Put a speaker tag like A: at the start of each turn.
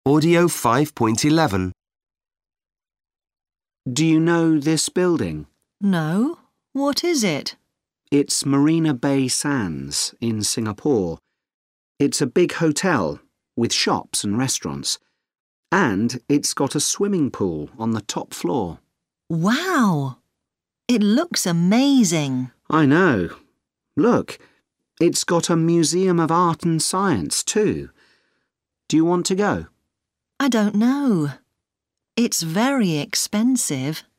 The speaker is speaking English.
A: Audio 5.11.
B: Do you know this building?
C: No. What is it?
B: It's Marina Bay Sands in Singapore. It's a big hotel with shops and restaurants. And it's got a swimming pool on the top floor.
C: Wow! It looks amazing.
B: I know. Look, it's got a museum of art and science too. Do you want to go?
C: I don't know. It's very expensive.